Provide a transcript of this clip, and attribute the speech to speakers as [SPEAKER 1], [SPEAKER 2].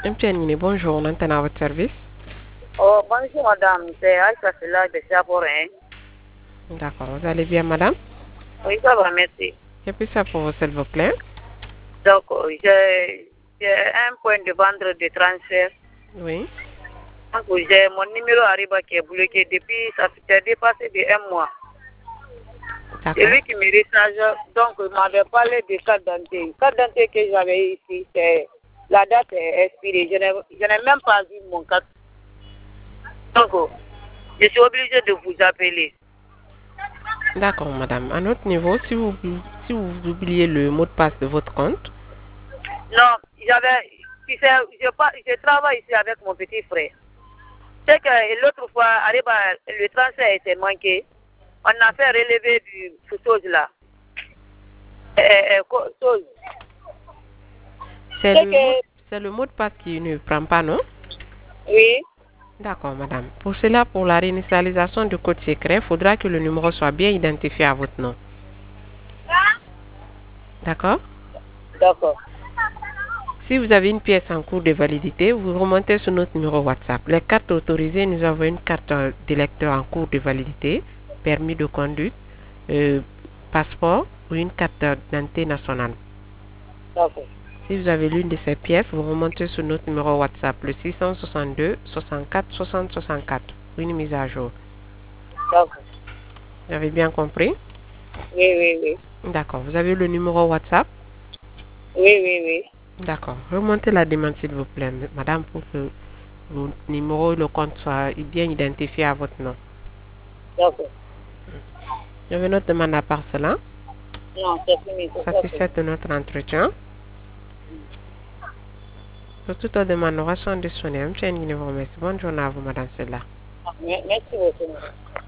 [SPEAKER 1] Mpianini, bonjour, on entend à votre service.
[SPEAKER 2] Oh, bonjour madame, c'est Aïcha Sela de Chaborin.
[SPEAKER 1] D'accord, vous allez bien, madame?
[SPEAKER 2] Oui, ça va, merci.
[SPEAKER 1] Que puis ça pour vous, s'il vous plaît?
[SPEAKER 2] Donc, j'ai un point de vendre de transfert.
[SPEAKER 1] Oui.
[SPEAKER 2] Donc, j'ai mon numéro Ariba qui est bloqué depuis, ça fait dépassé de 1 mois. C'est
[SPEAKER 1] D'accord.
[SPEAKER 2] lui qui me recharge, donc il m'avait parlé de carte d'identité. Carte d'identité que j'avais ici, la date est expirée. Je n'ai même pas vu mon carte. Donc, je suis obligée de vous appeler.
[SPEAKER 1] D'accord, madame. À notre niveau, si vous oubliez le mot de passe de votre compte,
[SPEAKER 2] Non, je travaille ici avec mon petit frère. C'est que l'autre fois, le transfert était manqué. On a fait relever du chose là. Chose.
[SPEAKER 1] c'est le mot de passe qui ne prend pas, non?
[SPEAKER 2] Oui,
[SPEAKER 1] D'accord, madame. Pour cela, pour la réinitialisation du code secret, il faudra que le numéro soit bien identifié à votre nom. D'accord?
[SPEAKER 2] d'accord.
[SPEAKER 1] Si vous avez une pièce en cours de validité, vous remontez sur notre numéro WhatsApp. Les cartes autorisées, nous avons une carte d'électeur en cours de validité, permis de conduite, passeport ou une carte d'identité nationale.
[SPEAKER 2] D'accord.
[SPEAKER 1] Si vous avez l'une de ces pièces, vous remontez sur notre numéro WhatsApp, le 662 64 60 64, pour une mise à jour.
[SPEAKER 2] D'accord.
[SPEAKER 1] Vous avez bien compris?
[SPEAKER 2] Oui, oui, oui.
[SPEAKER 1] D'accord. Vous avez le numéro WhatsApp?
[SPEAKER 2] Oui, oui, oui.
[SPEAKER 1] D'accord. Remontez la demande, s'il vous plaît, madame, pour que le numéro et le compte soient bien identifiés à votre nom.
[SPEAKER 2] D'accord.
[SPEAKER 1] Il y avait notre demande à part cela.
[SPEAKER 2] Non, c'est fini.
[SPEAKER 1] Satisfait de notre entretien. Pour toute autre demande, nous restons disponibles. Bonne journée à vous, madame Sela.
[SPEAKER 2] Merci beaucoup.